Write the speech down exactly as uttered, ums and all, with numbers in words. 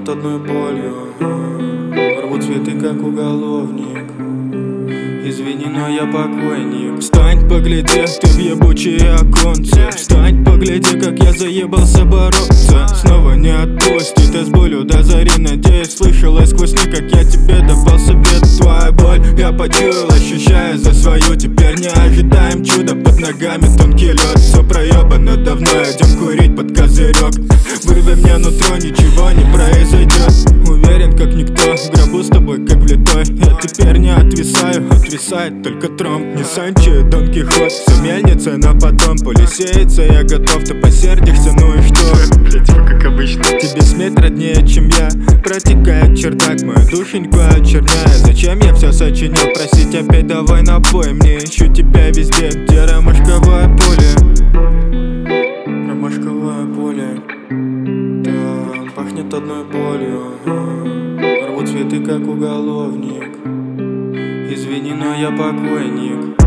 пахнет одной болью. Рву цветы, как уголовник. Извини, но я покойник. Встань, погляди, ты в ебучие оконцы. Встань, погляди, как я заебался бороться. Снова не отпустит из болью до зари. Надеюсь, слышала сквозь сны, как я тебе давал совет. Твоя боль я почуял, ощущаю за свою. Теперь не ожидаем чуда, под ногами тонкий лед. Все проебано давно, идем курить под козырек. Вырви мне нутро, ничего не произойдет. Уверен, как никто, в гробу с тобой, как влитой. Я теперь не отвисаю, отвисает только тромб. Не Санчо, Дон Кихот, все мельница на потом. Поле сеется, я готов, ты посердишься, ну и что? Блять, типа как обычно. Тебе смерть роднее, чем я. Протекает чердак, мою душеньку очерняя. Зачем я все сочинил? Просить опять давай напой. Мне ищу тебя везде, где ромашковое поле. Ромашковое поле. Там пахнет одной болью. Рву цветы, как уголовник. Извини, но я покойник.